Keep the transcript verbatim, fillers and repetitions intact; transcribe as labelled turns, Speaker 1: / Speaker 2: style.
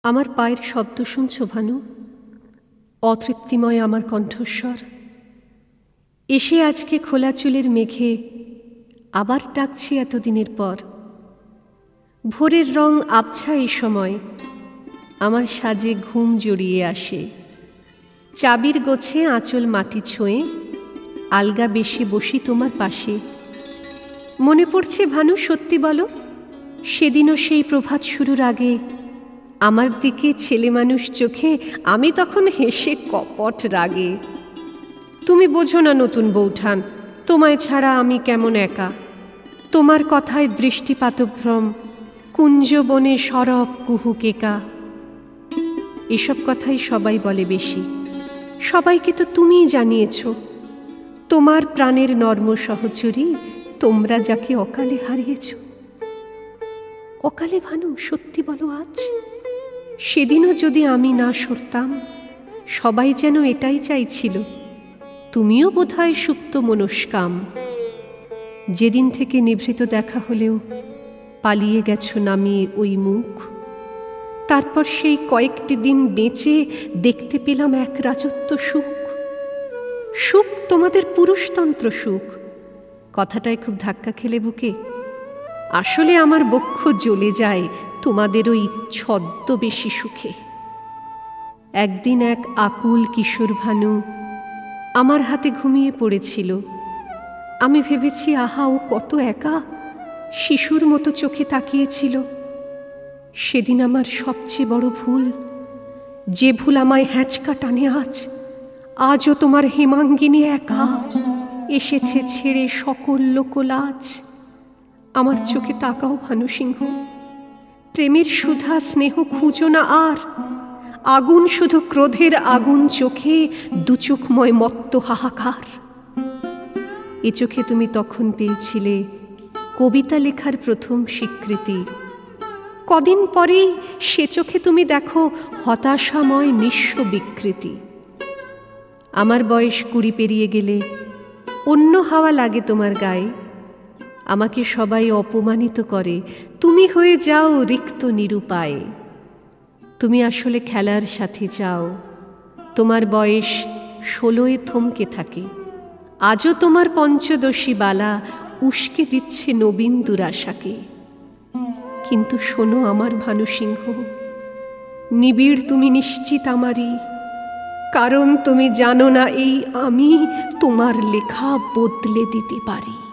Speaker 1: আমার পায়ের শব্দ শুনছ ভানু? অতৃপ্তিময় আমার কণ্ঠস্বর এসে আজকে খোলা চুলের মেঘে আবার ডাকছি এতদিনের পর। ভোরের রং আবছা এই সময় আমার সাজে ঘুম জড়িয়ে আসে। চাবির গোছে আঁচল মাটি ছোঁয়ে আলগা বেশে বসি তোমার পাশে। মনে পড়ছে ভানু, সত্যি বলো, সেদিনও সেই প্রভাত শুরুর আগে আমার দিকে ছেলে মানুষ চোখে আমি তখন হেসে কপট রাগে। তুমি বোঝো না নতুন বৌঠান, তোমায় ছাড়া আমি কেমন একা। তোমার কথায় দৃষ্টিপাতভ্রম, কুঞ্জবনে সরব কুহুকেকা। এসব কথাই সবাই বলে বেশি, সবাইকে তো তুমিই জানিয়েছ। তোমার প্রাণের নর্ম সহচরী তোমরা যাকে অকালে হারিয়েছ। অকালে ভানু, সত্যি বলো আজ? সেদিনও যদি আমি না সরতাম, সবাই যেন এটাই চাইছিল, তুমিও বোধহয় সুপ্ত মনস্কাম। যেদিন থেকে নিভৃত দেখা হলেও পালিয়ে গেছ নামিয়ে ওই মুখ। তারপর সেই কয়েকটি দিন বেঁচে দেখতে পেলাম এক রাজত্ব সুখ। সুখ তোমাদের পুরুষতন্ত্র সুখ। কথাটায় খুব ধাক্কা খেলে বুকে। আসলে আমার বক্ষ জ্বলে যায় তোমাদের ওই ছদ্মবেশী সুখে। একদিন এক আকুল কিশোর ভানু আমার হাতে ঘুমিয়ে পড়েছিল। আমি ভেবেছি, আহা, ও কত একা, শিশুর মতো চোখে তাকিয়েছিল। সেদিন আমার সবচেয়ে বড় ভুল, যে ভুল আমায় হ্যাঁচকা টানে আজ। আজও তোমার হেমাঙ্গিনী একা এসেছে ছেড়ে সকল লোকলাজ। আমার চোখে তাকাও ভানু সিংহ, প্রেমের সুধা স্নেহ খুঁজো না আর। আগুন শুধু ক্রোধের আগুন চোখে, দুচোখময় মত্ত হাহাকার। এ চোখে তুমি তখন পেয়েছিলে কবিতা লেখার প্রথম স্বীকৃতি। কদিন পরেই সে চোখে তুমি দেখো হতাশাময় নিঃস্ব বিকৃতি। আমার বয়স কুড়ি পেরিয়ে গেলে অন্য হাওয়া লাগে তোমার গায়ে। আমাকে সবাই অপমানিত করে, তুমি হয়ে যাও রিক্ত নিরুপায়ে। তুমি আসলে খেলার সাথে যাও, তোমার বয়স ষোলোয় থমকে থাকে। আজও তোমার পঞ্চদশী বালা উস্কে দিচ্ছে নবীন দুরাশাকে। কিন্তু শোনো আমার ভানু সিংহ, নিবিড় তুমি নিশ্চিত আমারই, কারণ তুমি জানো না এই আমি তোমার লেখা বদলে দিতে পারি।